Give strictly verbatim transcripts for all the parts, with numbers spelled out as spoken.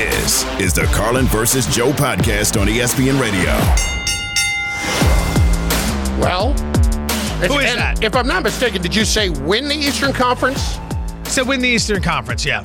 This is the Carlin versus Joe podcast on E S P N Radio. Well, Who is that? If I'm not mistaken, did you say win the Eastern Conference? So win the Eastern Conference, yeah.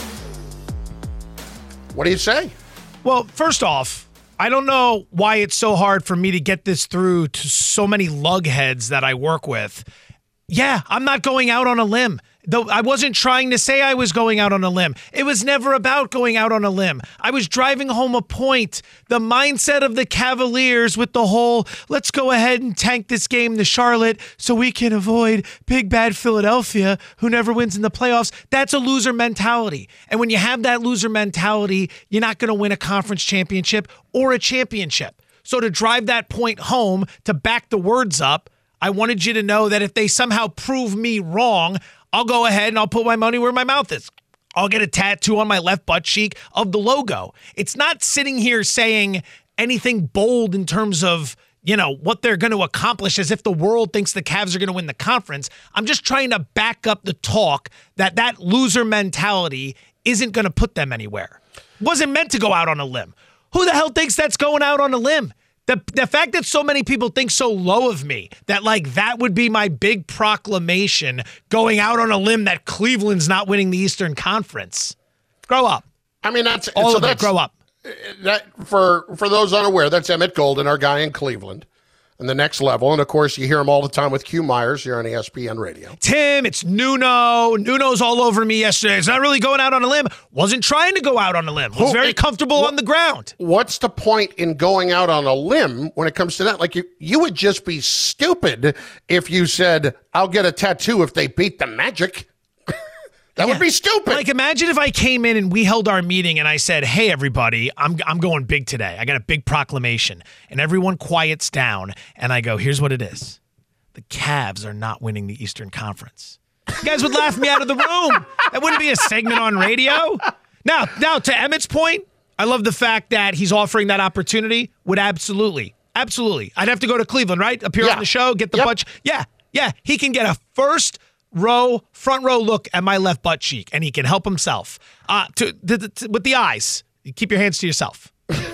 What do you say? Well, first off, I don't know why it's so hard for me to get this through to so many lugheads that I work with. Yeah, I'm not going out on a limb. Though I wasn't trying to say I was going out on a limb. It was never about going out on a limb. I was driving home a point. The mindset of the Cavaliers with the whole, let's go ahead and tank this game to Charlotte so we can avoid big bad Philadelphia who never wins in the playoffs. That's a loser mentality. And when you have that loser mentality, you're not going to win a conference championship or a championship. So to drive that point home, to back the words up, I wanted you to know that if they somehow prove me wrong, I'll go ahead and I'll put my money where my mouth is. I'll get a tattoo on my left butt cheek of the logo. It's not sitting here saying anything bold in terms of, you know, what they're going to accomplish as if the world thinks the Cavs are going to win the conference. I'm just trying to back up the talk that that loser mentality isn't going to put them anywhere. Wasn't meant to go out on a limb. Who the hell thinks that's going out on a limb? The the fact that so many people think so low of me, that like that would be my big proclamation going out on a limb that Cleveland's not winning the Eastern Conference. Grow up. I mean, that's all so of that's, it. Grow up. That for for those unaware, that's Emmett Golden, our guy in Cleveland, and the next level. And of course, you hear him all the time with Q Myers here on E S P N Radio. Tim, it's Nuno. Nuno's all over me yesterday. It's not really going out on a limb. Wasn't trying to go out on a limb. Was very comfortable what, on the ground. What's the point in going out on a limb when it comes to that? Like you, you would just be stupid if you said, "I'll get a tattoo if they beat the Magic." That yeah. would be stupid. Like, imagine if I came in and we held our meeting and I said, hey, everybody, I'm I'm going big today. I got a big proclamation. And everyone quiets down. And I go, here's what it is. The Cavs are not winning the Eastern Conference. You guys would laugh me out of the room. That wouldn't be a segment on radio. Now, now to Emmett's point, I love the fact that he's offering that opportunity. Would absolutely, absolutely. I'd have to go to Cleveland, right? Appear yeah. on the show, get the yep. bunch. Yeah, yeah. He can get a first row, front row look at my left butt cheek, and he can help himself. Uh, to, to, to with the eyes, you keep your hands to yourself.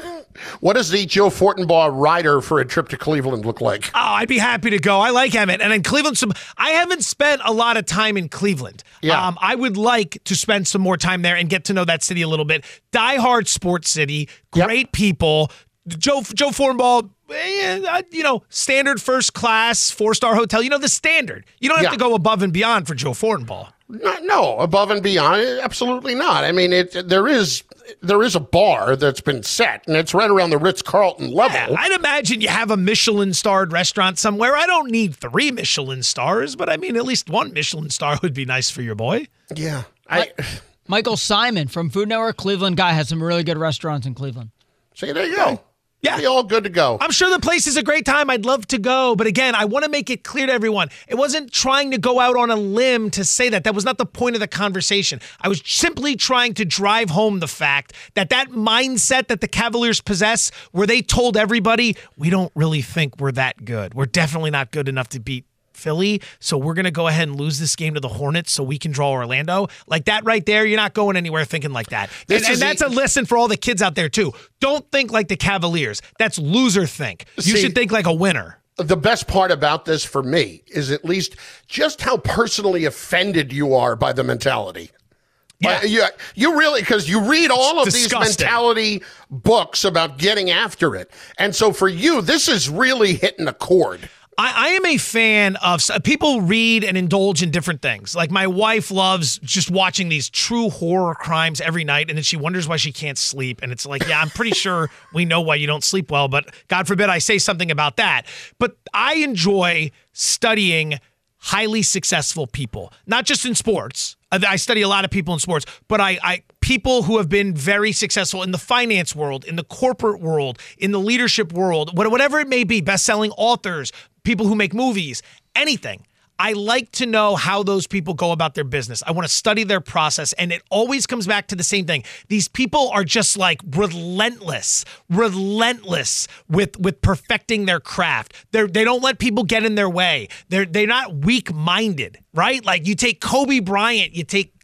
What does the Joe Fortenbaugh rider for a trip to Cleveland look like? Oh, I'd be happy to go. I like Emmett. And in Cleveland, some, I haven't spent a lot of time in Cleveland. Yeah. Um, I would like to spend some more time there and get to know that city a little bit. Die-hard sports city, great yep. people. Joe Joe Fortenbaugh, eh, you know, standard first class, four-star hotel. You know, the standard. You don't have yeah. to go above and beyond for Joe Fortenbaugh. No, no, above and beyond, absolutely not. I mean, it there is there is a bar that's been set, and it's right around the Ritz-Carlton level. Yeah, I'd imagine you have a Michelin-starred restaurant somewhere. I don't need three Michelin stars, but I mean, at least one Michelin star would be nice for your boy. Yeah. I, Michael Simon from Food Network, Cleveland guy, has some really good restaurants in Cleveland. See, there you go. Yeah. Be all good to go. I'm sure the place is a great time. I'd love to go. But again, I want to make it clear to everyone. It wasn't trying to go out on a limb to say that. That was not the point of the conversation. I was simply trying to drive home the fact that that mindset that the Cavaliers possess, where they told everybody, we don't really think we're that good. We're definitely not good enough to beat Philly, so we're going to go ahead and lose this game to the Hornets so we can draw Orlando. Like that right there, you're not going anywhere thinking like that. And, and that's a lesson for all the kids out there, too. Don't think like the Cavaliers. That's loser think. You See, should think like a winner. The best part about this for me is at least just how personally offended you are by the mentality. Yeah. Uh, you, you really, because you read all of It's these disgusting. mentality books about getting after it. And so for you, this is really hitting a chord. I, I am a fan of people read and indulge in different things. Like my wife loves just watching these true horror crimes every night, and then she wonders why she can't sleep. And it's like, yeah, I'm pretty sure we know why you don't sleep well, but God forbid I say something about that. But I enjoy studying highly successful people, not just in sports. I study a lot of people in sports, but I, I people who have been very successful in the finance world, in the corporate world, in the leadership world, whatever it may be, best-selling authors, people who make movies, anything. I like to know how those people go about their business. I want to study their process, and it always comes back to the same thing. These people are just like relentless, relentless with with perfecting their craft. They they don't let people get in their way. They're they're not weak-minded, right? Like you take Kobe Bryant, you take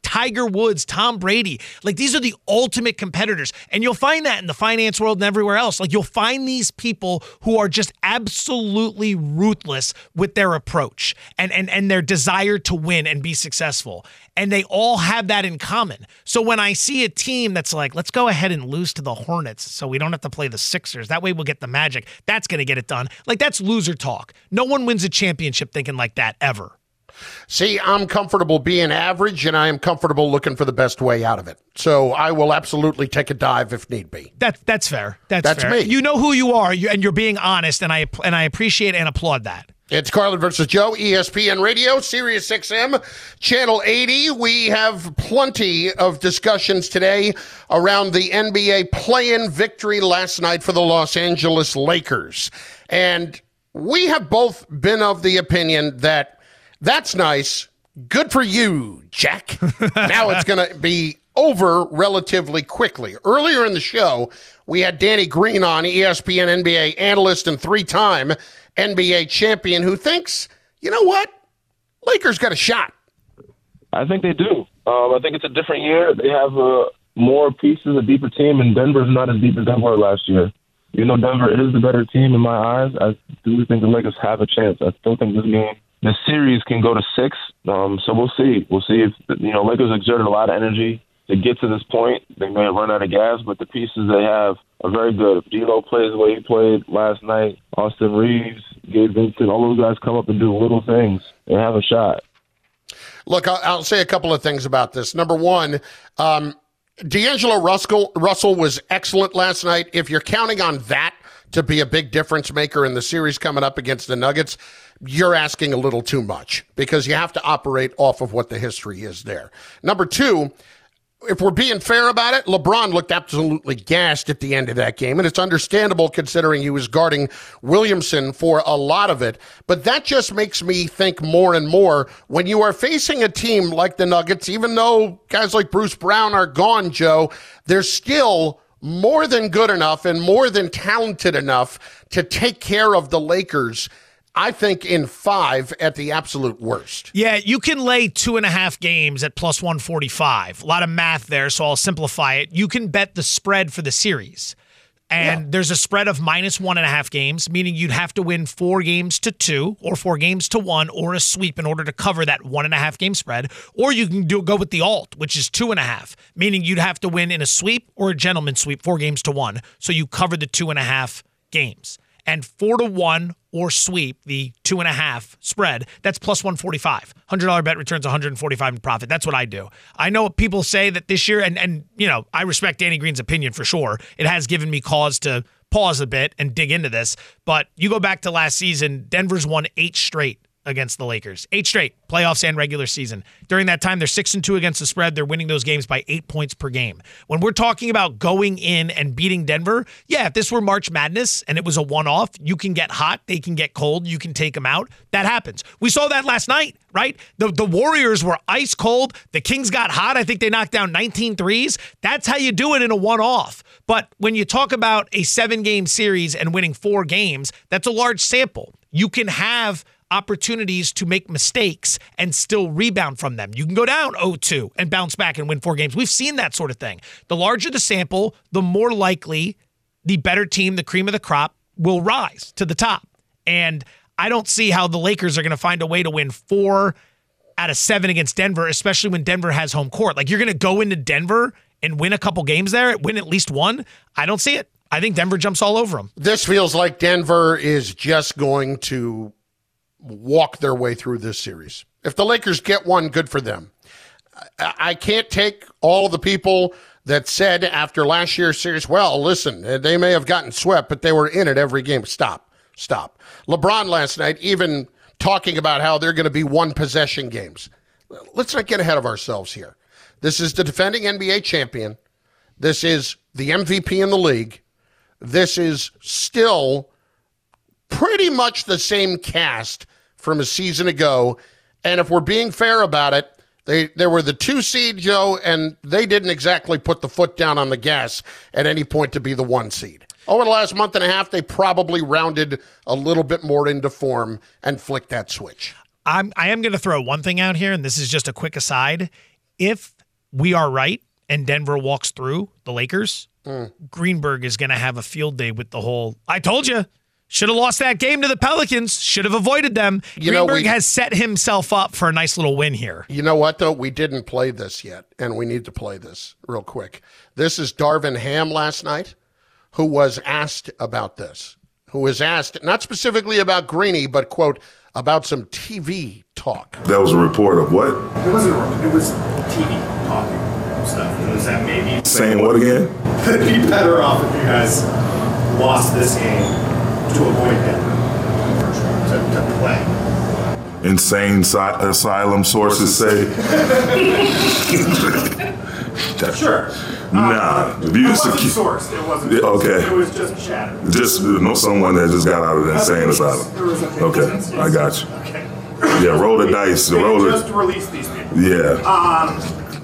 Tiger Woods, Tom Brady. Like, these are the ultimate competitors. And you'll find that in the finance world and everywhere else. Like, you'll find these people who are just absolutely ruthless with their approach and, and, and their desire to win and be successful. And they all have that in common. So when I see a team that's like, let's go ahead and lose to the Hornets so we don't have to play the Sixers, that way we'll get the Magic, that's going to get it done. Like, that's loser talk. No one wins a championship thinking like that ever. See, I'm comfortable being average, and I am comfortable looking for the best way out of it. So I will absolutely take a dive if need be. That, that's fair. That's, that's fair. me. You know who you are, you, and you're being honest, and I and I appreciate and applaud that. It's Carlin versus Joe, E S P N Radio, Sirius X M, Channel eighty. We have plenty of discussions today around the N B A play-in victory last night for the Los Angeles Lakers. And we have both been of the opinion that that's nice. Good for you, Jack. Now it's going to be over relatively quickly. Earlier in the show, we had Danny Green on, E S P N N B A analyst and three-time N B A champion, who thinks, you know what, Lakers got a shot. I think they do. Um, I think it's a different year. They have uh, more pieces, a deeper team, and Denver's not as deep as Denver last year. You know, Denver is the better team in my eyes. I do think the Lakers have a chance. I still think this game, the series can go to six. Um, so we'll see. We'll see if, you know, Lakers exerted a lot of energy to get to this point. They may have run out of gas, but the pieces they have are very good. If D'Lo plays the way he played last night, Austin Reeves, Gabe Vincent, all those guys come up and do little things, they have a shot. Look, I'll say a couple of things about this. Number one, um, D'Angelo Russell, Russell was excellent last night. If you're counting on that to be a big difference maker in the series coming up against the Nuggets, you're asking a little too much because you have to operate off of what the history is there. Number two, if we're being fair about it, LeBron looked absolutely gassed at the end of that game, and it's understandable considering he was guarding Williamson for a lot of it. But that just makes me think more and more when you are facing a team like the Nuggets, even though guys like Bruce Brown are gone, Joe, they're still more than good enough and more than talented enough to take care of the Lakers, I think, in five at the absolute worst. Yeah, you can lay two and a half games at plus one forty-five. A lot of math there, so I'll simplify it. You can bet the spread for the series. And yeah. There's a spread of minus one and a half games, meaning you'd have to win four games to two or four games to one or a sweep in order to cover that one and a half game spread. Or you can do go with the alt, which is two and a half, meaning you'd have to win in a sweep or a gentleman's sweep, four games to one. So you cover the two and a half games. And four to one or sweep, the two and a half spread, that's plus one forty-five. one hundred dollars bet returns one hundred forty-five in profit. That's what I do. I know people say that this year, and, and you know, I respect Danny Green's opinion for sure. It has given me cause to pause a bit and dig into this. But you go back to last season, Denver's won eight straight against the Lakers. Eight straight, playoffs and regular season. During that time, they're six and two against the spread. They're winning those games by eight points per game. When we're talking about going in and beating Denver, yeah, if this were March Madness and it was a one-off, you can get hot, they can get cold, you can take them out. That happens. We saw that last night, right? The, the Warriors were ice cold. The Kings got hot. I think they knocked down nineteen threes. That's how you do it in a one-off. But when you talk about a seven-game series and winning four games, that's a large sample. You can have opportunities to make mistakes and still rebound from them. You can go down oh two and bounce back and win four games. We've seen that sort of thing. The larger the sample, the more likely the better team, the cream of the crop, will rise to the top. And I don't see how the Lakers are going to find a way to win four out of seven against Denver, especially when Denver has home court. Like, you're going to go into Denver and win a couple games there, win at least one. I don't see it. I think Denver jumps all over them. This feels like Denver is just going to walk their way through this series. If the Lakers get one, good for them. I can't take all the people that said after last year's series, well, listen, they may have gotten swept, but they were in it every game. Stop, stop. LeBron last night even talking about how they're going to be one possession games. Let's not get ahead of ourselves here. This is the defending N B A champion. This is the M V P in the league. This is still pretty much the same cast from a season ago. And if we're being fair about it, they, they were the two seed, Joe, and they didn't exactly put the foot down on the gas at any point to be the one seed. Over the last month and a half, they probably rounded a little bit more into form and flicked that switch. I'm, I am going to throw one thing out here, and this is just a quick aside. If we are right and Denver walks through the Lakers, Mm. Greenberg is going to have a field day with the whole, I told you, should have lost that game to the Pelicans, should have avoided them. You know, Greenberg we- has set himself up for a nice little win here. You know what, though? We didn't play this yet, and we need to play this real quick. This is Darvin Ham last night, who was asked about this, who was asked, not specifically about Greeny, but, quote, about some T V talk. That was a report of what? It wasn't a report. It was T V talking stuff. It was that maybe Saying what again? it'd be better off if you guys lost this game to avoid Denver to, to play. Insane si- asylum sources say. Sure. Nah, Uh, if it you wasn't secu- sourced. It wasn't. Yeah, okay. It was just chatter. Just you know, someone that just got out of the insane There was- asylum. there was a- Okay, I got you. Okay. Yeah, roll the dice. They Roll just it. released these people. Yeah. Um,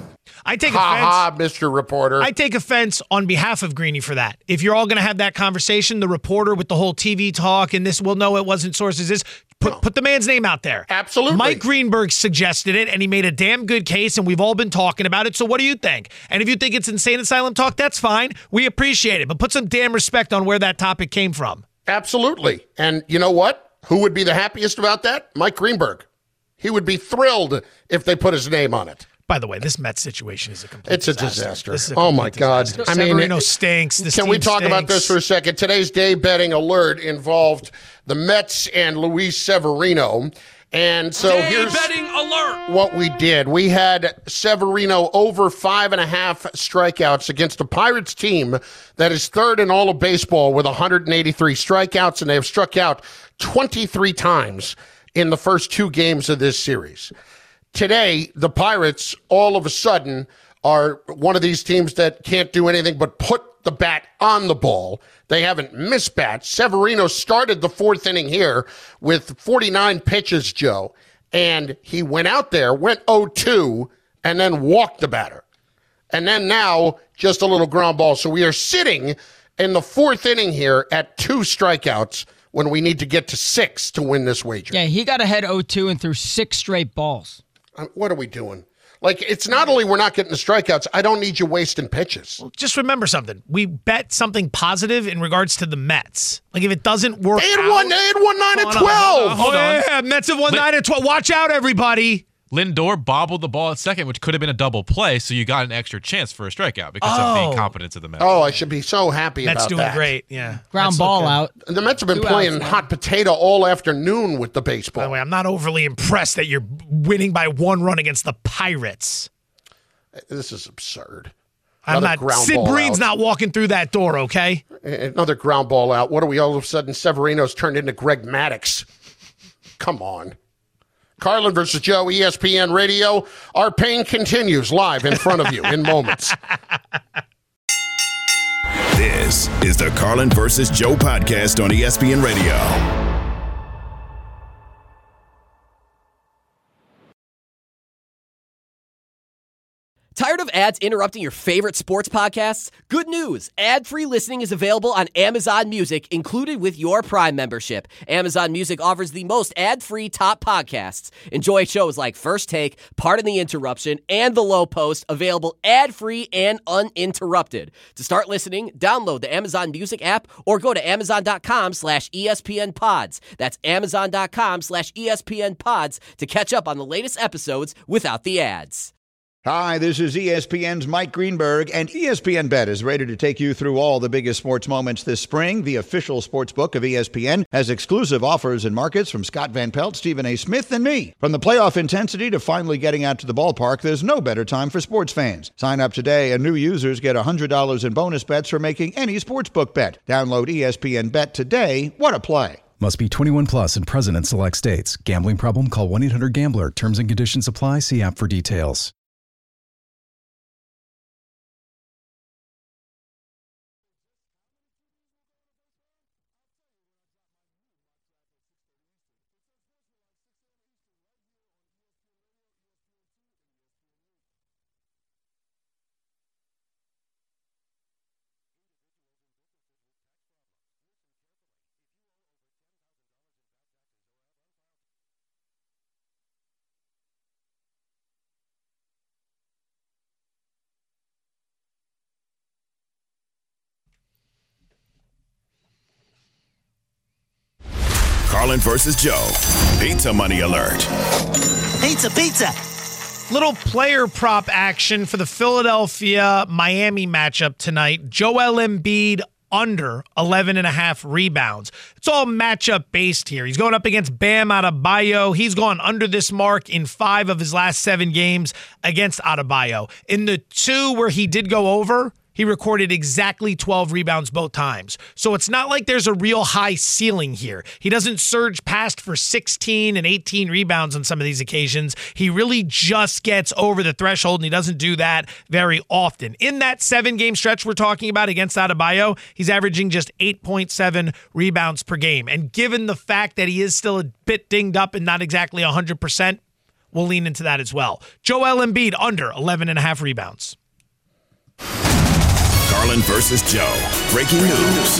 I take Ha offense. ha, Mister Reporter. I take offense on behalf of Greeny for that. If you're all going to have that conversation, the reporter with the whole T V talk and this, well, no, it wasn't sources. This put No. put the man's name out there. Absolutely. Mike Greenberg suggested it, and he made a damn good case, and we've all been talking about it. So what do you think? And if you think it's insane asylum talk, that's fine. We appreciate it, but put some damn respect on where that topic came from. Absolutely. And you know what? Who would be the happiest about that? Mike Greenberg. He would be thrilled if they put his name on it. By the way, this Mets situation is a complete It's a disaster. disaster. This is a Oh, my complete God. disaster. I mean, Severino it- stinks. This Can we team talk about stinks. this for a second? Today's day betting alert involved the Mets and Luis Severino. And so here's alert. what we did. We had Severino over five and a half strikeouts against a Pirates team that is third in all of baseball with one hundred eighty-three strikeouts, and they have struck out twenty-three times in the first two games of this series. Today, the Pirates all of a sudden are one of these teams that can't do anything but put the bat on the ball. They haven't missed bats. Severino started the fourth inning here with forty-nine pitches, Joe, and he went out there, went oh two, and then walked the batter. And then now, just a little ground ball. So we are sitting in the fourth inning here at two strikeouts when we need to get to six to win this wager. Yeah, he got ahead oh two and threw six straight balls. Uh, What are we doing? Like, it's not only we're not getting the strikeouts, I don't need you wasting pitches. Just remember something. We bet something positive in regards to the Mets. Like, if it doesn't work They had out, won, they had won nine and Hold on, hold on, twelve. hold on. on. Yeah, Mets have won Li- nine and twelve. Watch out, everybody. Lindor bobbled the ball at second, which could have been a double play, so you got an extra chance for a strikeout because of Oh. the incompetence of the Mets. Oh, I should be so happy Mets about doing that. great. Yeah. Ground Mets ball look good. out. And the Mets have been Two playing outs, man. hot potato all afternoon with the By the baseball. way, I'm not overly impressed that you're winning by one run against the Pirates. This is absurd. I'm Another not. ground Sid ball Breen's out. not walking through that door, okay? Another ground ball out. What are we all of a sudden? Severino's turned into Greg Maddux. Come on. Carlin versus Joe, E S P N Radio. Our pain continues live in front of you in moments. This is the Carlin versus Joe podcast on E S P N Radio. Tired of ads interrupting your favorite sports podcasts? Good news! Ad-free listening is available on Amazon Music, included with your Prime membership. Amazon Music offers the most ad-free top podcasts. Enjoy shows like First Take, Pardon the Interruption, and The Low Post, available ad-free and uninterrupted. To start listening, download the Amazon Music app or go to amazon.com slash ESPN pods. That's amazon.com slash ESPN pods to catch up on the latest episodes without the ads. Hi, this is E S P N's Mike Greenberg, and E S P N Bet is ready to take you through all the biggest sports moments this spring. The official sports book of E S P N has exclusive offers and markets from Scott Van Pelt, Stephen A. Smith, and me. From the playoff intensity to finally getting out to the ballpark, there's no better time for sports fans. Sign up today, and new users get one hundred dollars in bonus bets for making any sportsbook bet. Download E S P N Bet today. What a play. Must be twenty-one plus and present in select states. Gambling problem? Call one eight hundred gambler. Terms and conditions apply. See app for details. Carlin versus Joe. Pizza money alert. Pizza, pizza. Little player prop action for the Philadelphia-Miami matchup tonight. Joel Embiid under eleven and a half rebounds. It's all matchup based here. He's going up against Bam Adebayo. He's gone under this mark in five of his last seven games against Adebayo. In the two where he did go over, he recorded exactly twelve rebounds both times. So it's not like there's a real high ceiling here. He doesn't surge past for sixteen and eighteen rebounds on some of these occasions. He really just gets over the threshold, and he doesn't do that very often. In that seven-game stretch we're talking about against Adebayo, he's averaging just eight point seven rebounds per game. And given the fact that he is still a bit dinged up and not exactly one hundred percent, we'll lean into that as well. Joel Embiid under eleven and a half rebounds. Carlin versus Joe. Breaking news.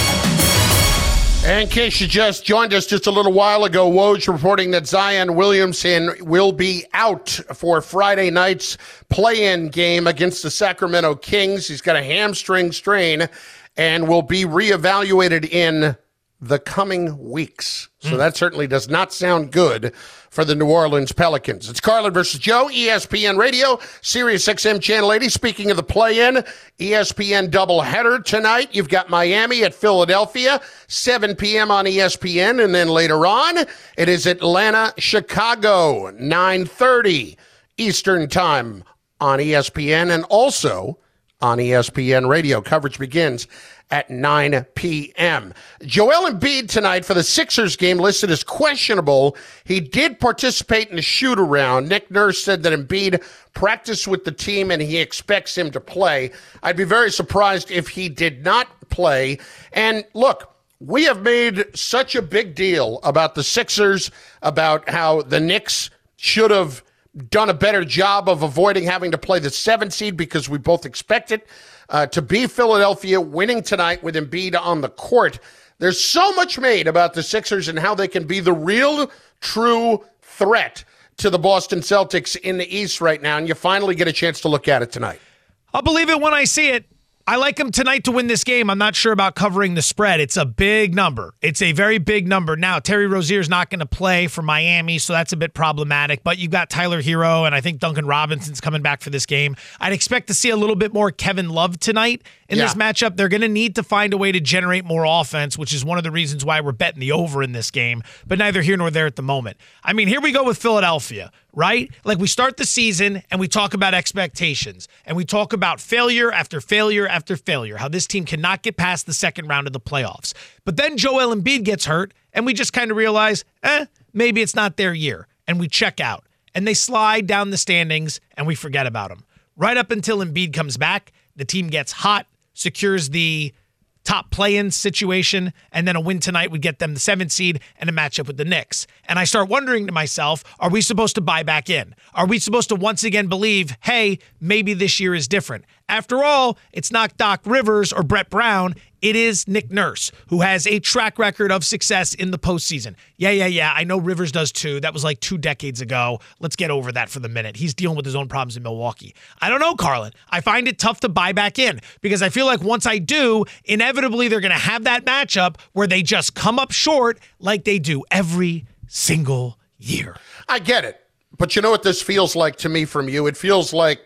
In case you just joined us just a little while ago, Woj reporting that Zion Williamson will be out for Friday night's play-in game against the Sacramento Kings. He's got a hamstring strain and will be reevaluated in the coming weeks. So mm. that certainly does not sound good for the New Orleans Pelicans. It's Carlin versus Joe, E S P N Radio, Sirius X M Channel eighty. Speaking of the play-in, E S P N doubleheader tonight. You've got Miami at Philadelphia, seven p.m. on E S P N, and then later on, it is Atlanta, Chicago, nine thirty Eastern Time on E S P N, and also on E S P N Radio. Coverage begins at nine p.m. Joel Embiid tonight for the Sixers game listed as questionable. He did participate in the shoot-around. Nick Nurse said that Embiid practiced with the team and he expects him to play. I'd be very surprised if he did not play. And look, we have made such a big deal about the Sixers, about how the Knicks should have done a better job of avoiding having to play the seventh seed because we both expect it uh, to be Philadelphia winning tonight with Embiid on the court. There's so much made about the Sixers and how they can be the real, true threat to the Boston Celtics in the East right now, and you finally get a chance to look at it tonight. I'll believe it when I see it. I like them tonight to win this game. I'm not sure about covering the spread. It's a big number. It's a very big number. Now, Terry Rozier's not going to play for Miami, so that's a bit problematic. But you've got Tyler Hero, and I think Duncan Robinson's coming back for this game. I'd expect to see a little bit more Kevin Love tonight in yeah. this matchup. They're going to need to find a way to generate more offense, which is one of the reasons why we're betting the over in this game. But neither here nor there at the moment. I mean, here we go with Philadelphia, right? Like, we start the season and we talk about expectations and we talk about failure after failure after failure, how this team cannot get past the second round of the playoffs. But then Joel Embiid gets hurt and we just kind of realize, eh, maybe it's not their year. And we check out and they slide down the standings and we forget about them. Right up until Embiid comes back, the team gets hot, secures the top play-in situation, and then a win tonight would get them the seventh seed and a matchup with the Knicks. And I start wondering to myself, are we supposed to buy back in? Are we supposed to once again believe, hey, maybe this year is different? After all, it's not Doc Rivers or Brett Brown. It is Nick Nurse, who has a track record of success in the postseason. Yeah, yeah, yeah, I know Rivers does too. That was like two decades ago. Let's get over that for the minute. He's dealing with his own problems in Milwaukee. I don't know, Carlin. I find it tough to buy back in because I feel like once I do, inevitably they're going to have that matchup where they just come up short like they do every single year. I get it. But you know what this feels like to me from you? It feels like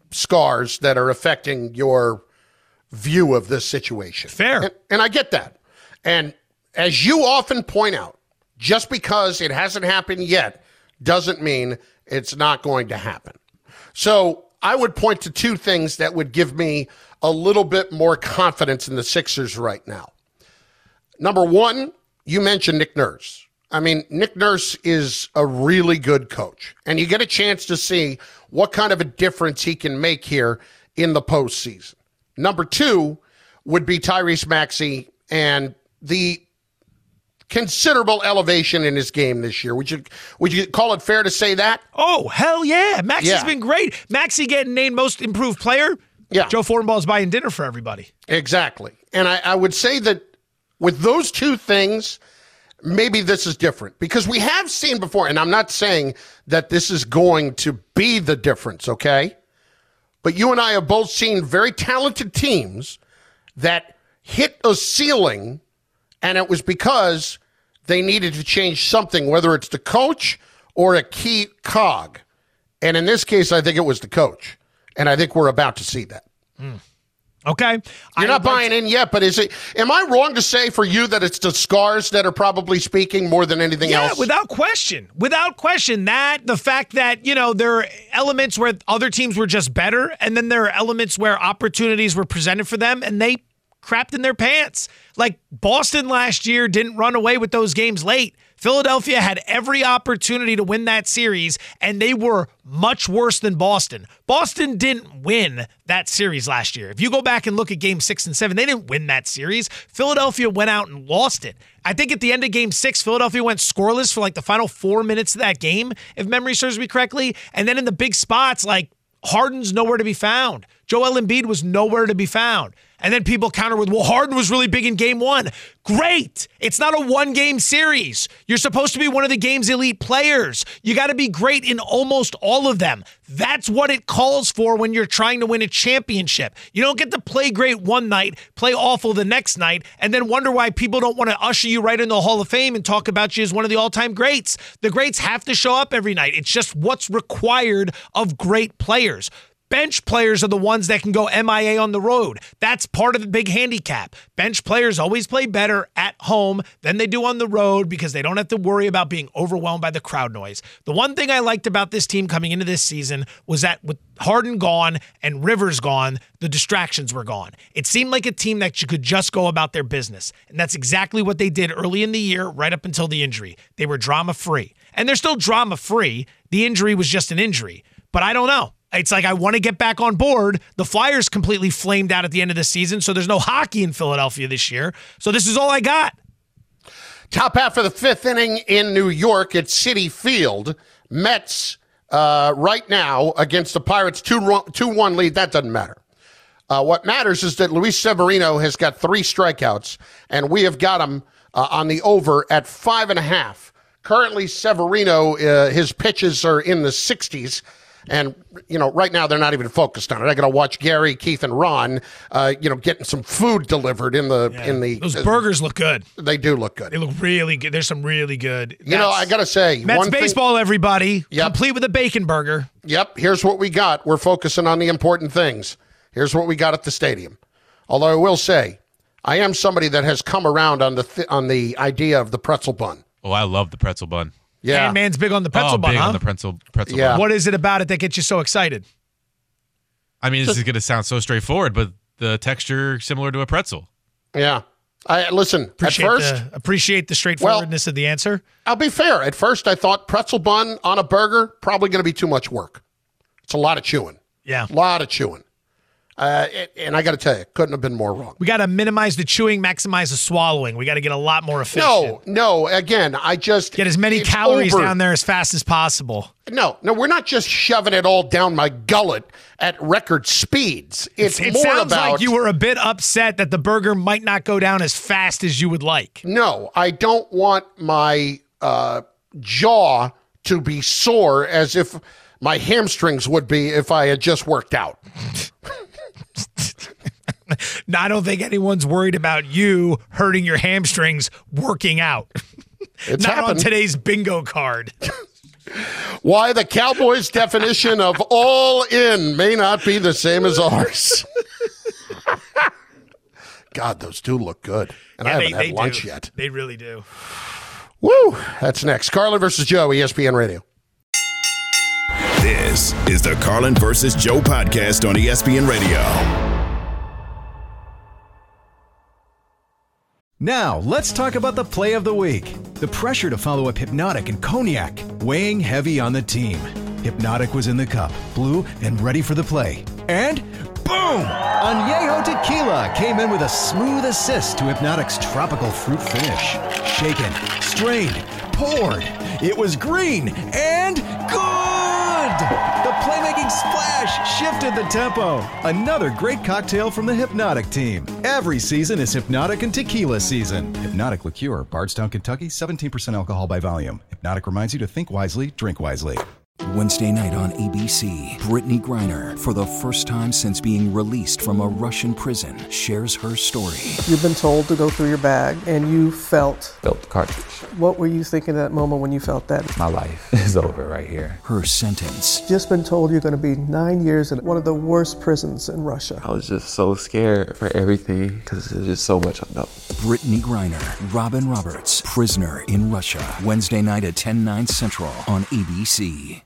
scars that are affecting your view of this situation. Fair. And, and I get that. And as you often point out, just because it hasn't happened yet doesn't mean it's not going to happen. So I would point to two things that would give me a little bit more confidence in the Sixers right now. Number one, you mentioned Nick Nurse. I mean, Nick Nurse is a really good coach, and you get a chance to see what kind of a difference he can make here in the postseason. Number two would be Tyrese Maxey and the considerable elevation in his game this year. Would you would you call it fair to say that? Oh, hell yeah. Maxey's yeah. been great. Maxey getting named most improved player. Yeah. Joe Fortenball's buying dinner for everybody. Exactly. And I, I would say that with those two things, maybe this is different because we have seen before, and I'm not saying that this is going to be the difference, okay? But you and I have both seen very talented teams that hit a ceiling, and it was because they needed to change something, whether it's the coach or a key cog. And in this case, I think it was the coach. And I think we're about to see that. Mm. Okay. You're I not buying in yet, but is it? Am I wrong to say for you that it's the scars that are probably speaking more than anything yeah, else? without question. Without question. That, the fact that, you know, there are elements where other teams were just better, and then there are elements where opportunities were presented for them, and they crapped in their pants. Like Boston last year didn't run away with those games late. Philadelphia had every opportunity to win that series, and they were much worse than Boston. Boston didn't win that series last year. If you go back and look at game six and seven, they didn't win that series. Philadelphia went out and lost it. I think at the end of game six, Philadelphia went scoreless for like the final four minutes of that game, if memory serves me correctly. And then in the big spots, like Harden's nowhere to be found. Joel Embiid was nowhere to be found. And then people counter with, well, Harden was really big in game one. Great. It's not a one-game series. You're supposed to be one of the game's elite players. You got to be great in almost all of them. That's what it calls for when you're trying to win a championship. You don't get to play great one night, play awful the next night, and then wonder why people don't want to usher you right into the Hall of Fame and talk about you as one of the all-time greats. The greats have to show up every night. It's just what's required of great players. Bench players are the ones that can go M I A on the road. That's part of the big handicap. Bench players always play better at home than they do on the road because they don't have to worry about being overwhelmed by the crowd noise. The one thing I liked about this team coming into this season was that with Harden gone and Rivers gone, the distractions were gone. It seemed like a team that you could just go about their business. And that's exactly what they did early in the year, right up until the injury. They were drama-free. And they're still drama-free. The injury was just an injury. But I don't know. It's like I want to get back on board. The Flyers completely flamed out at the end of the season, so there's no hockey in Philadelphia this year. So this is all I got. Top half of the fifth inning in New York at Citi Field. Mets uh, right now against the Pirates, two one lead. That doesn't matter. Uh, what matters is that Luis Severino has got three strikeouts, and we have got him uh, on the over at five and a half. Currently, Severino, uh, his pitches are in the sixties. And, you know, right now they're not even focused on it. I got to watch Gary, Keith, and Ron, uh, you know, getting some food delivered in the yeah. in the. Those uh, burgers look good. They do look good. They look really good. There's some really good. You know, I got to say, Mets one baseball, thing, everybody. Yep. Complete with a bacon burger. Yep. Here's what we got. We're focusing on the important things. Here's what we got at the stadium. Although I will say, I am somebody that has come around on the th- on the idea of the pretzel bun. Oh, I love the pretzel bun. Yeah, and man's big on the pretzel oh, bun, big huh? on the pretzel, pretzel yeah. bun. What is it about it that gets you so excited? I mean, this is going to sound so straightforward, but the texture similar to a pretzel. Yeah. I listen, appreciate at first, the, appreciate the straightforwardness well, of the answer. I'll be fair. At first, I thought pretzel bun on a burger, probably going to be too much work. It's a lot of chewing. Yeah. A lot of chewing. Uh, and I got to tell you, couldn't have been more wrong. We got to minimize the chewing, maximize the swallowing. We got to get a lot more efficient. No, no. Again, I just get as many calories over. down there as fast as possible. No, no, we're not just shoving it all down my gullet at record speeds. It's it more sounds about like you were a bit upset that the burger might not go down as fast as you would like. No, I don't want my uh, jaw to be sore as if my hamstrings would be if I had just worked out. No, I don't think anyone's worried about you hurting your hamstrings working out. It's Not happened. on today's bingo card. Why the Cowboys' definition of all in may not be the same as ours. God, those do look good. And yeah, I haven't they, had they lunch do. yet. They really do. Woo! That's next. Carlin versus Joe, E S P N Radio. This is the Carlin versus Joe podcast on E S P N Radio. Now, let's talk about the play of the week. The pressure to follow up Hypnotic and Cognac, weighing heavy on the team. Hypnotic was in the cup, blue, and ready for the play. And boom! Añejo Tequila came in with a smooth assist to Hypnotic's tropical fruit finish. Shaken, strained, poured. It was green and good! The playmaking splash shifted the tempo. Another great cocktail from the Hypnotic team. Every season is Hypnotic and Tequila season. Hypnotic Liqueur, Bardstown, Kentucky, seventeen percent alcohol by volume. Hypnotic reminds you to think wisely, drink wisely. Wednesday night on A B C, Brittany Griner, for the first time since being released from a Russian prison, shares her story. You've been told to go through your bag, and you felt... Felt the cartridge. What were you thinking at that moment when you felt that? My life is over right here. Her sentence. Just been told you're going to be nine years in one of the worst prisons in Russia. I was just so scared for everything because there's just so much unknown. Brittany Griner, Robin Roberts, Prisoner in Russia. Wednesday night at ten, nine Central on A B C.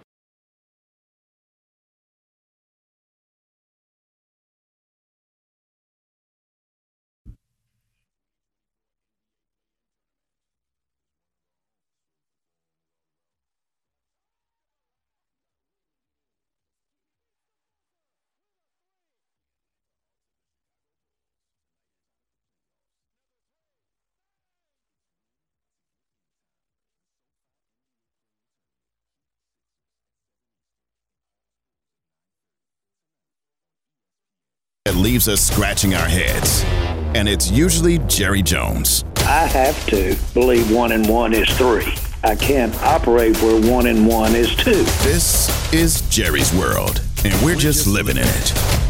It leaves us scratching our heads. And it's usually Jerry Jones. I have to believe one and one is three. I can't operate where one and one is two. This is Jerry's world, and we're just living in it.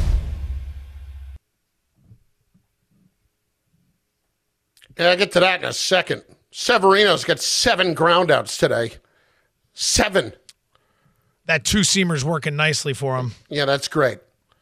Yeah, I'll get to that in a second. Severino's got seven groundouts today. Seven. That two-seamer's working nicely for him. Yeah, that's great.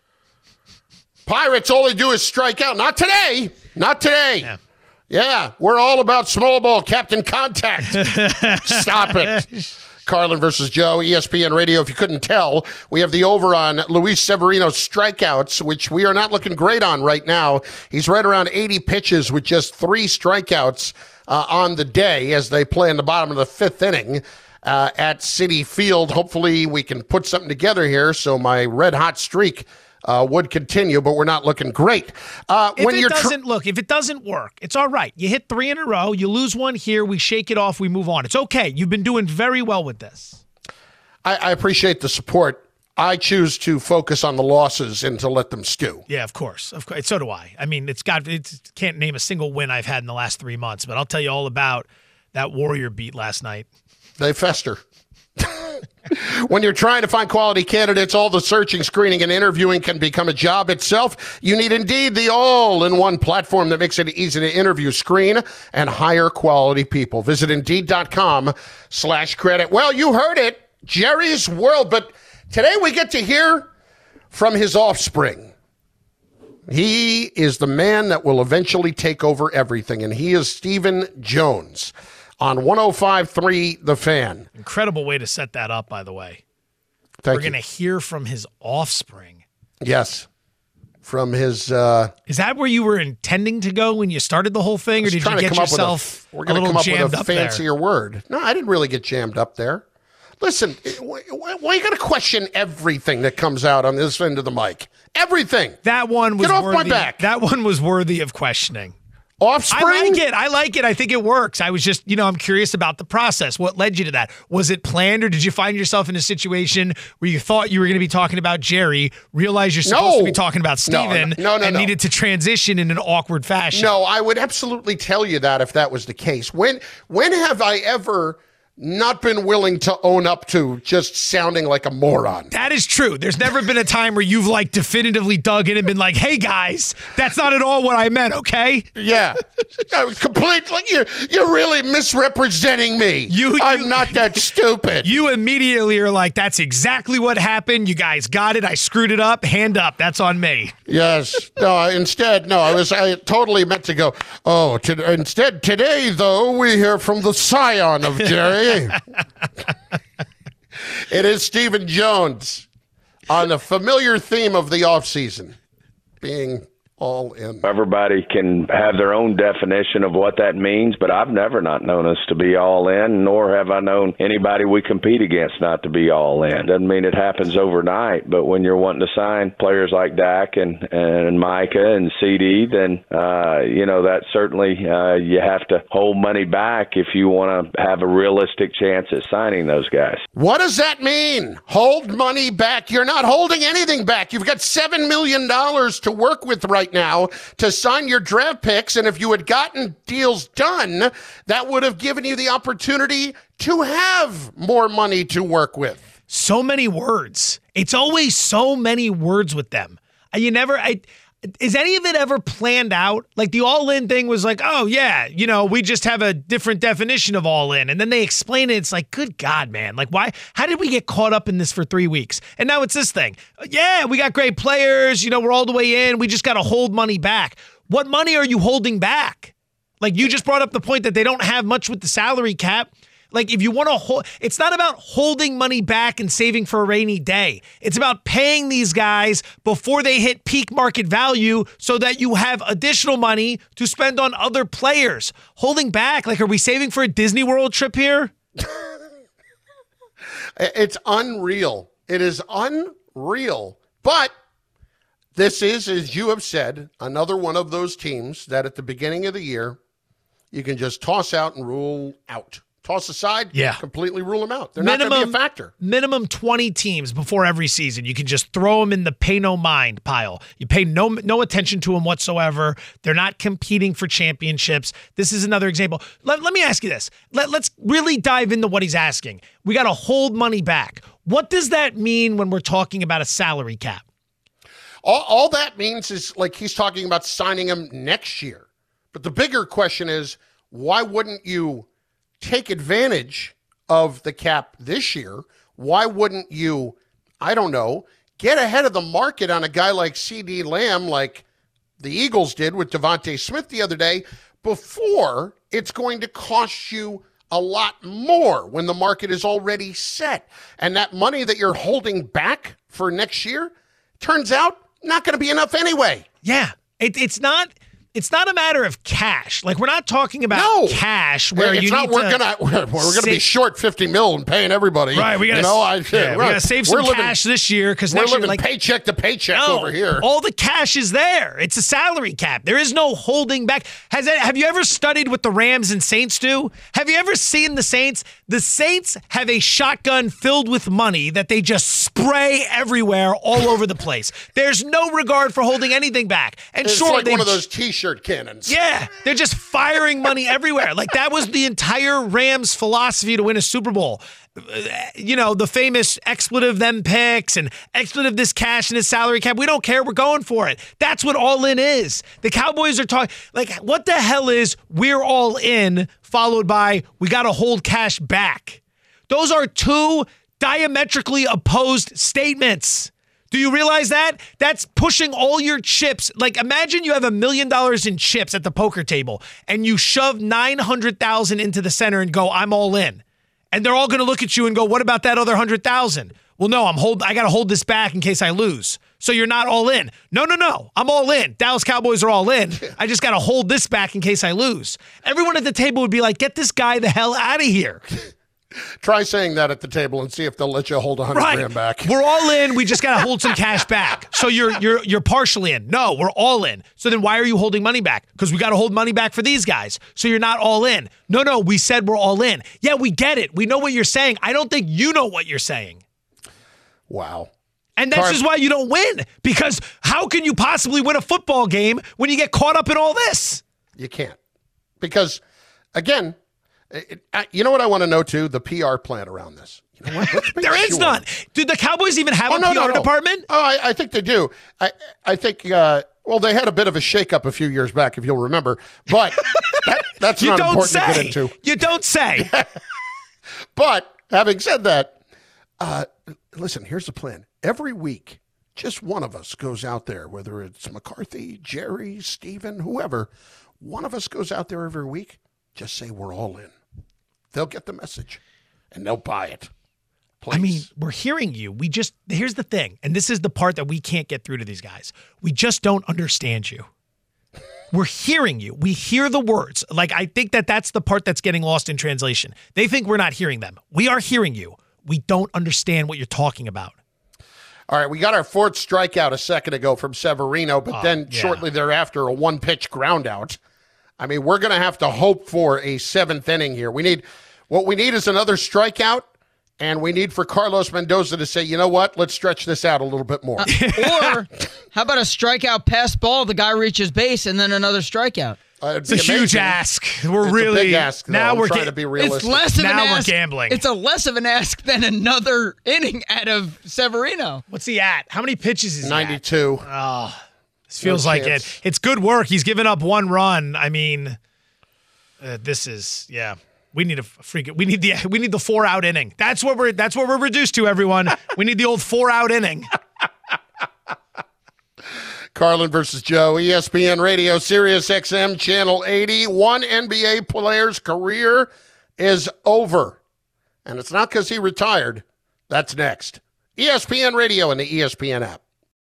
Pirates all they do is strike out. Not today. Not today. Yeah, yeah we're all about small ball, Captain Contact. Stop it. Carlin versus Joe, E S P N Radio. If you couldn't tell, we have the over on Luis Severino's strikeouts, which we are not looking great on right now. He's right around eighty pitches with just three strikeouts uh, on the day as they play in the bottom of the fifth inning uh, at Citi Field. Hopefully we can put something together here so my red-hot streak Uh, would continue, but we're not looking great. Uh, if when it you're tr- doesn't look, if it doesn't work, it's all right. You hit three in a row, you lose one here, we shake it off, we move on. It's okay. You've been doing very well with this. I, I appreciate the support. I choose to focus on the losses and to let them stew. Yeah, of course, of course. So do I. I mean, it's got. It can't name a single win I've had in the last three months, but I'll tell you all about that Warrior beat last night. They fester. When you're trying to find quality candidates, all the searching, screening, and interviewing can become a job itself. You need Indeed, the all-in-one platform that makes it easy to interview, screen, and hire quality people. Visit Indeed.com slash credit. Well, you heard it, Jerry's world, but today we get to hear from his offspring. He is the man that will eventually take over everything, and he is Stephen Jones. On one oh five point three The Fan. Incredible way to set that up, by the way. Thank We're going to hear from his offspring. Yes. From his... Uh, Is that where you were intending to go when you started the whole thing, or did you get yourself a, we're a gonna little come up jammed with a up fancier there? word. No, I didn't really get jammed up there. Listen, why are you going to question everything that comes out on this end of the mic? Everything. That one was Get off worthy, my back. That one was worthy of questioning. Offspring? I like it. I like it. I think it works. I was just, you know, I'm curious about the process. What led you to that? Was it planned, or did you find yourself in a situation where you thought you were going to be talking about Jerry, realize you're supposed no. to be talking about Steven, no, no, no, and no. needed to transition in an awkward fashion? No, I would absolutely tell you that if that was the case. When when have I ever not been willing to own up to just sounding like a moron? That is true. There's never been a time where you've like definitively dug in and been like, hey guys, that's not at all what I meant, okay? Yeah. I was completely, you're, you're really misrepresenting me. You, I'm you, not that stupid. You immediately are like, that's exactly what happened. You guys got it. I screwed it up. Hand up. That's on me. Yes. No, instead, no, I was, I totally meant to go, oh, to, instead today, though, we hear from the scion of Jerry. It is Stephen Jones on the familiar theme of the offseason, being all in. Everybody can have their own definition of what that means, but I've never not known us to be all in, nor have I known anybody we compete against not to be all in. Doesn't mean it happens overnight, but when you're wanting to sign players like Dak and, and Micah and C D, then, uh, you know, that certainly uh, you have to hold money back if you want to have a realistic chance at signing those guys. What does that mean? Hold money back? You're not holding anything back. You've got seven million dollars to work with right now to sign your draft picks, and if you had gotten deals done, that would have given you the opportunity to have more money to work with. so many words. It's always so many words with them. You never, I, is any of it ever planned out? Like the all-in thing was like, oh yeah, you know, we just have a different definition of all-in. And then they explain it. It's like, good God, man. Like why, how did we get caught up in this for three weeks? And now it's this thing. Yeah, we got great players. You know, we're all the way in. We just got to hold money back. What money are you holding back? Like you just brought up the point that they don't have much with the salary cap. Like if you want to hold, it's not about holding money back and saving for a rainy day. It's about paying these guys before they hit peak market value so that you have additional money to spend on other players. Holding back, like are we saving for a Disney World trip here? It's unreal. It is unreal. But this is, as you have said, another one of those teams that at the beginning of the year, you can just toss out and rule out. Toss aside, yeah. completely rule them out. They're minimum, not going to be a factor. Minimum twenty teams before every season. You can just throw them in the pay no mind pile. You pay no no attention to them whatsoever. They're not competing for championships. This is another example. Let, let me ask you this. Let, let's really dive into what he's asking. We got to hold money back. What does that mean when we're talking about a salary cap? All, all that means is like he's talking about signing him next year. But the bigger question is, why wouldn't you take advantage of the cap this year? Why wouldn't you, I don't know, get ahead of the market on a guy like CeeDee Lamb like the Eagles did with Devontae Smith the other day before it's going to cost you a lot more when the market is already set? And that money that you're holding back for next year turns out not going to be enough anyway. Yeah, it, it's not... It's not a matter of cash. Like, we're not talking about no. cash where it's you not, need we're to... Gonna, we're we're going to be short fifty mil and paying everybody. Right, we got you know, I, yeah, we got to save some living, cash this year because we're next year, living like, paycheck to paycheck no, over here. All the cash is there. It's a salary cap. There is no holding back. Has that, Have you ever studied what the Rams and Saints do? Have you ever seen the Saints? The Saints have a shotgun filled with money that they just spray everywhere all over the place. There's no regard for holding anything back. And it's sure, like they, one of those T-shirt cannons. Yeah. Yeah, they're just firing money everywhere. Like that was the entire Rams philosophy to win a Super Bowl. You know, the famous expletive them picks and expletive this cash and this salary cap. We don't care. We're going for it. That's what all in is. The Cowboys are talking like, what the hell is we're all in followed by we got to hold cash back? Those are two diametrically opposed statements. Do you realize that? That's pushing all your chips. Like, imagine you have a million dollars in chips at the poker table and you shove nine hundred thousand into the center and go, I'm all in. And they're all going to look at you and go, what about that other one hundred thousand? Well, no, I'm hold. I got to hold this back in case I lose. So you're not all in. No, no, no. I'm all in. Dallas Cowboys are all in. I just got to hold this back in case I lose. Everyone at the table would be like, get this guy the hell out of here. Try saying that at the table and see if they'll let you hold a hundred right. grand back. We're all in. We just got to hold some cash back. So you're you're you're partially in. No, we're all in. So then why are you holding money back? Because we got to hold money back for these guys. So you're not all in. No, no, we said we're all in. Yeah, we get it. We know what you're saying. I don't think you know what you're saying. Wow. And that's Car- just why you don't win. Because how can you possibly win a football game when you get caught up in all this? You can't. Because, again, It, it, you know what I want to know, too? The P R plan around this. You know what? Let's make there sure. is none. Do the Cowboys even have oh, a no, P R no, no. department? Oh, I, I think they do. I, I think, uh, well, they had a bit of a shakeup a few years back, if you'll remember. But that, that's you not don't important say. to get into. You don't say. But having said that, uh, listen, here's the plan. Every week, just one of us goes out there, whether it's McCarthy, Jerry, Steven, whoever, one of us goes out there every week, just say we're all in. They'll get the message, and they'll buy it. Please. I mean, we're hearing you. We just, here's the thing, and this is the part that we can't get through to these guys. We just don't understand you. We're hearing you. We hear the words. Like, I think that that's the part that's getting lost in translation. They think we're not hearing them. We are hearing you. We don't understand what you're talking about. All right, we got our fourth strikeout a second ago from Severino, but oh, then yeah. shortly thereafter, a one-pitch ground out. I mean, we're going to have to hope for a seventh inning here. We need what we need is another strikeout, and we need for Carlos Mendoza to say, you know what, let's stretch this out a little bit more. Uh, or how about a strikeout pass ball, the guy reaches base, and then another strikeout? Uh, it's a huge ask. We're it's really a big ask, though. now I'm we're trying ga- to be realistic. It's less of now an we're ask. gambling. It's a less of an ask than another inning out of Severino. What's he at? How many pitches is he ninety-two. at? Oh, this feels No like chance. it. It's good work. He's given up one run. I mean, uh, this is yeah. We need a freak. We need the we need the four out inning. That's what we're that's what we're reduced to. Everyone, we need the old four out inning. Carlin versus Joe, E S P N Radio, Sirius X M, Channel eighty. One N B A player's career is over. And it's not because he retired. That's next. E S P N Radio and the E S P N app.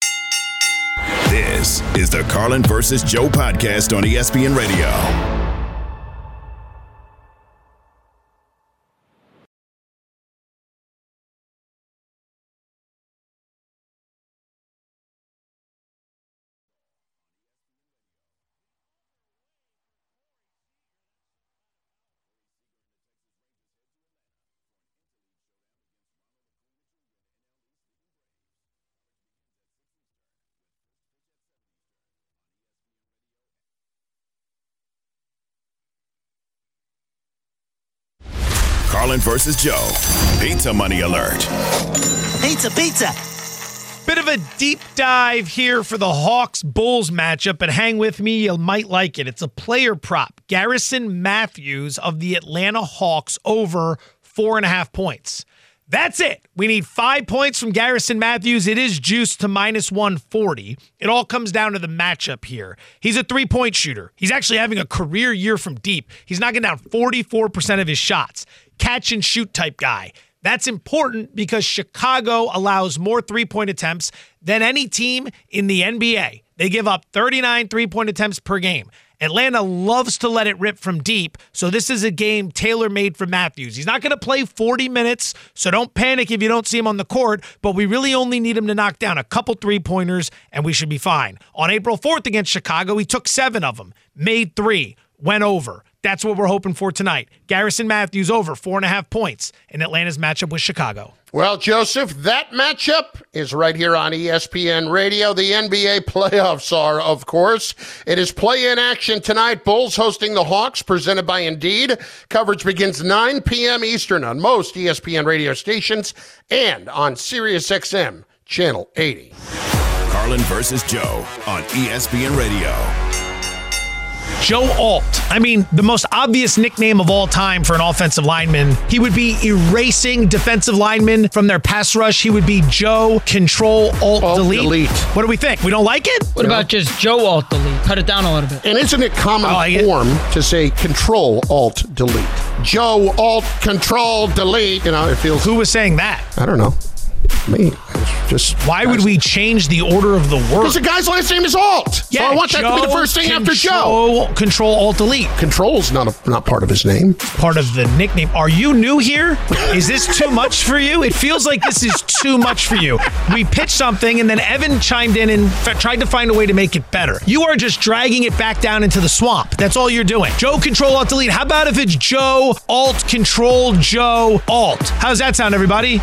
This is the Carlin versus Joe podcast on E S P N Radio. Carlin versus Joe. Pizza money alert. Pizza, pizza. Bit of a deep dive here for the Hawks-Bulls matchup, but hang with me, you might like it. It's a player prop. Garrison Matthews of the Atlanta Hawks over four and a half points. That's it. We need five points from Garrison Matthews. It is juiced to minus one forty. It all comes down to the matchup here. He's a three-point shooter. He's actually having a career year from deep. He's knocking down forty-four percent of his shots. Catch and shoot type guy. That's important because Chicago allows more three-point attempts than any team in the N B A. They give up thirty-nine three-point attempts per game. Atlanta loves to let it rip from deep, so this is a game tailor-made for Matthews. He's not going to play forty minutes, so don't panic if you don't see him on the court, but we really only need him to knock down a couple three-pointers, and we should be fine. On April fourth against Chicago, he took seven of them, made three, went over. That's what we're hoping for tonight. Garrison Matthews over four and a half points in Atlanta's matchup with Chicago. Well, Joseph, that matchup is right here on E S P N Radio. The N B A playoffs are, of course. It is play-in action tonight. Bulls hosting the Hawks, presented by Indeed. Coverage begins nine p.m. Eastern on most E S P N radio stations and on Sirius X M, Channel eighty. Carlin versus Joe on E S P N Radio. Joe Alt. I mean, the most obvious nickname of all time for an offensive lineman. He would be erasing defensive linemen from their pass rush. He would be Joe Control Alt, Alt delete. delete. What do we think? We don't like it? What about just Joe Alt Delete? Cut it down a little bit. And isn't it common like form it. to say Control Alt Delete? Joe Alt Control Delete. You know, it feels. Who was saying that? I don't know. Me. It's just. Why would we change the order of the word? Because the guy's last name is Alt. Yeah, so I want Joe, that to be the first thing after Joe. Control, Control Alt Delete. Control's not a, not part of his name. Part of the nickname. Are you new here? Is this too much for you? It feels like this is too much for you. We pitched something, and then Evan chimed in and f- tried to find a way to make it better. You are just dragging it back down into the swamp. That's all you're doing. Joe Control Alt Delete. How about if it's Joe Alt Control Joe Alt? How's that sound, everybody?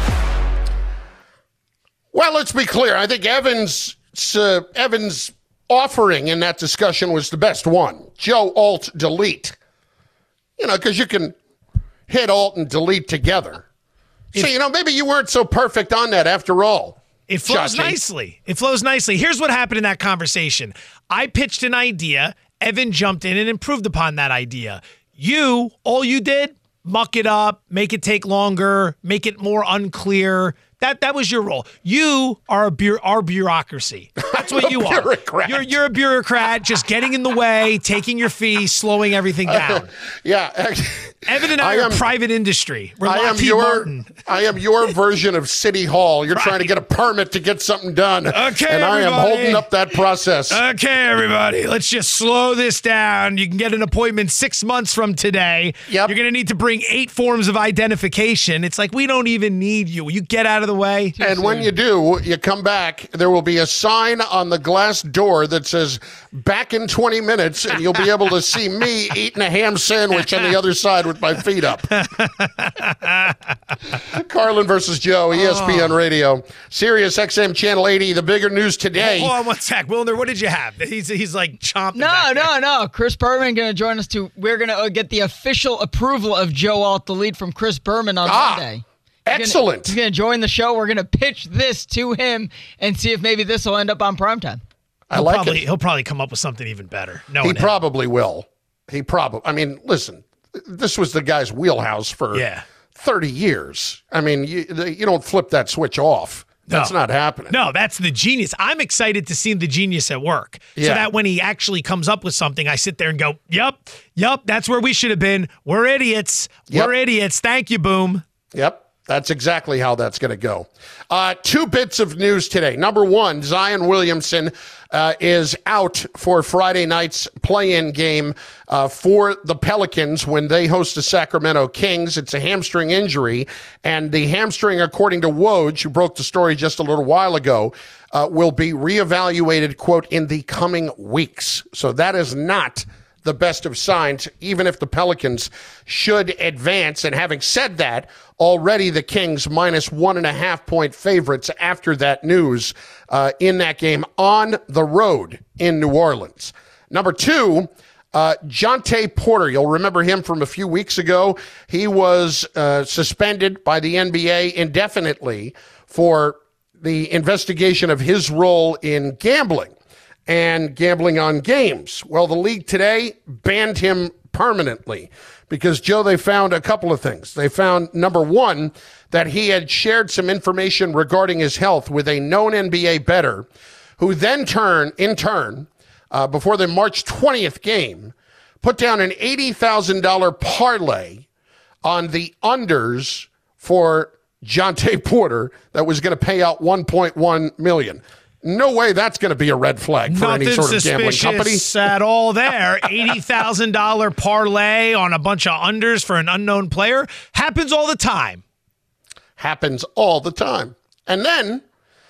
Well, let's be clear. I think Evans' uh, Evans' offering in that discussion was the best one. Joe Alt Delete. You know, because you can hit Alt and Delete together. So, you know, maybe you weren't so perfect on that after all. It flows Chachi. nicely. It flows nicely. Here's what happened in that conversation. I pitched an idea. Evan jumped in and improved upon that idea. You, all you did, muck it up, make it take longer, make it more unclear. That that was your role. You are a bu- our bureaucracy. That's what you are. Bureaucrat. You're you're a bureaucrat, just getting in the way, taking your fee, slowing everything down. Uh, yeah. Evan and I, I are am, private industry. We're I am Lockheed your Martin. I am your version of City Hall. You're Right. trying to get a permit to get something done. Okay, and I am everybody. holding up that process. Okay, everybody, let's just slow this down. You can get an appointment six months from today. Yep. You're going to need to bring eight forms of identification. It's like, we don't even need you. You get out of the the way. And when you do, you come back, there will be a sign on the glass door that says, back in twenty minutes, and you'll be able to see me eating a ham sandwich on the other side with my feet up. Carlin versus Joe, E S P N oh. Radio. Sirius X M Channel eighty, the bigger news today. Hold on one sec. Wilner, what did you have? He's, he's like chomping No, back no, there. no. Chris Berman going to join us too. We're going to get the official approval of Joe Alt, the lead from Chris Berman on ah, Monday. Excellent. He's going to join the show. We're going to pitch this to him and see if maybe this will end up on primetime. I he'll like probably, it. He'll probably come up with something even better. No, he probably will. He probably. I mean, listen, this was the guy's wheelhouse for yeah. thirty years. I mean, you you don't flip that switch off. That's no. not happening. No, that's the genius. I'm excited to see the genius at work. Yeah. So that when he actually comes up with something, I sit there and go, yep, yep, that's where we should have been. We're idiots. Yep. We're idiots. Thank you, Boom. Yep. That's exactly how that's going to go. Uh, two bits of news today. Number one, Zion Williamson uh, is out for Friday night's play-in game uh, for the Pelicans when they host the Sacramento Kings. It's a hamstring injury, and the hamstring, according to Woj, who broke the story just a little while ago, uh, will be reevaluated, quote, in the coming weeks. So that is not the best of signs, even if the Pelicans should advance. And having said that, already the Kings minus one and a half point favorites after that news uh, in that game on the road in New Orleans. Number two, uh, Jontay Porter. You'll remember him from a few weeks ago. He was uh, suspended by the N B A indefinitely for the investigation of his role in gambling and gambling on games. Well, the league today banned him permanently because, Joe, they found a couple of things. They found, number one, that he had shared some information regarding his health with a known N B A bettor who then turn, in turn, uh, before the March twentieth game, put down an eighty thousand dollars parlay on the unders for Jontay Porter that was going to pay out one point one million dollars. No way that's going to be a red flag for Nothing any sort of gambling company. At all there. eighty thousand dollars parlay on a bunch of unders for an unknown player. Happens all the time. Happens all the time. And then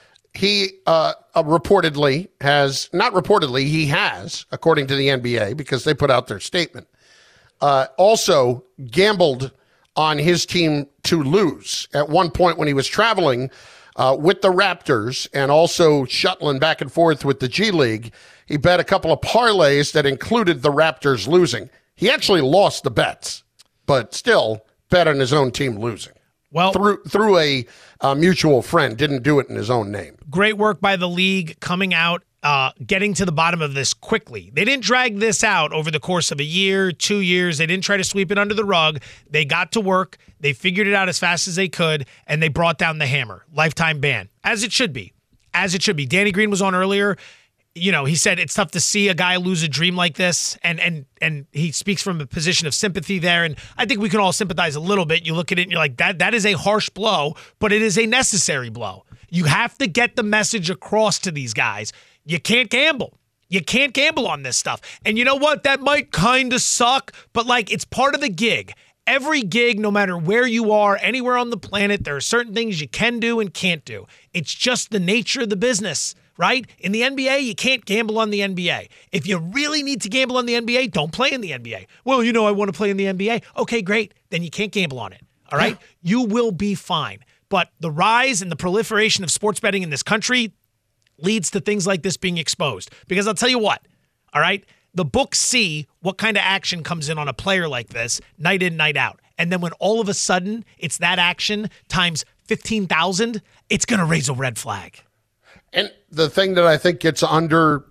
he uh, uh, reportedly has, not reportedly, he has, according to the N B A, because they put out their statement, uh, also gambled on his team to lose. At one point when he was traveling Uh, with the Raptors and also shuttling back and forth with the G League, he bet a couple of parlays that included the Raptors losing. He actually lost the bets, but still bet on his own team losing. Well, through through a uh, mutual friend, didn't do it in his own name. Great work by the league coming out, uh, getting to the bottom of this quickly. They didn't drag this out over the course of a year, two years. They didn't try to sweep it under the rug. They got to work. They figured it out as fast as they could, and they brought down the hammer. Lifetime ban, as it should be. As it should be. Danny Green was on earlier. You know, he said it's tough to see a guy lose a dream like this, and and and he speaks from a position of sympathy there, and I think we can all sympathize a little bit. You look at it and you're like, that that is a harsh blow, but it is a necessary blow. You have to get the message across to these guys. You can't gamble. You can't gamble on this stuff. And you know what? That might kind of suck, but like it's part of the gig. Every gig, no matter where you are, anywhere on the planet, there are certain things you can do and can't do. It's just the nature of the business, right? In the N B A, you can't gamble on the N B A. If you really need to gamble on the N B A, don't play in the N B A. Well, you know, I want to play in the N B A. Okay, great. Then you can't gamble on it, all right? You will be fine. But the rise and the proliferation of sports betting in this country leads to things like this being exposed. Because I'll tell you what, all right? The books see what kind of action comes in on a player like this night in, night out. And then when all of a sudden it's that action times fifteen thousand, it's going to raise a red flag. And the thing that I think gets under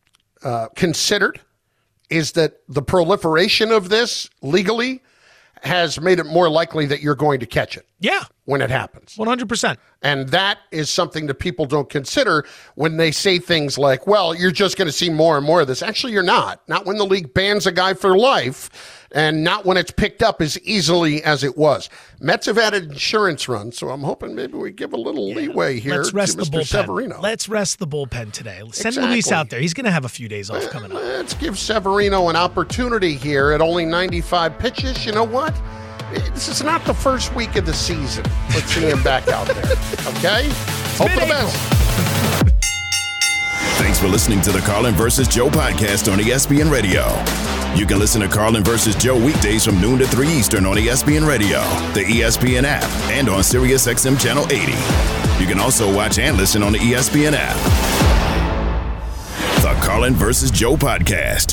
uh, considered is that the proliferation of this legally has made it more likely that you're going to catch it. Yeah. When it happens. one hundred percent. And that is something that people don't consider when they say things like, well, you're just going to see more and more of this. Actually, you're not. Not when the league bans a guy for life, and not when it's picked up as easily as it was. Mets have had an insurance run, so I'm hoping maybe we give a little yeah. leeway here Let's rest to the Mister bullpen. Severino. Let's rest the bullpen today. Send exactly. Luis out there. He's going to have a few days off coming up. Let's give Severino an opportunity here at only ninety-five pitches. You know what? This is not the first week of the season. Let's see him back out there. Okay? Hope for the best. Thanks for listening to the Carlin versus Joe podcast on E S P N Radio. You can listen to Carlin versus Joe weekdays from noon to three Eastern on E S P N Radio, the E S P N app, and on Sirius X M Channel eighty. You can also watch and listen on the E S P N app. The Carlin versus Joe podcast.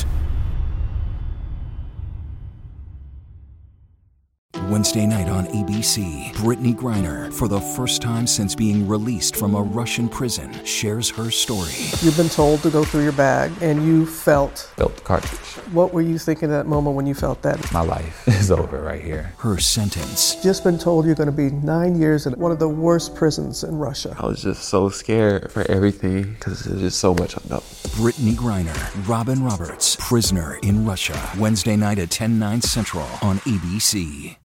Wednesday night on A B C, Brittany Griner, for the first time since being released from a Russian prison, shares her story. You've been told to go through your bag, and you felt... Felt the cartridge. What were you thinking at that moment when you felt that? My life is over right here. Her sentence. Just been told you're going to be nine years in one of the worst prisons in Russia. I was just so scared for everything because there's just so much unknown. Brittany Griner, Robin Roberts, Prisoner in Russia. Wednesday night at ten, nine Central on A B C.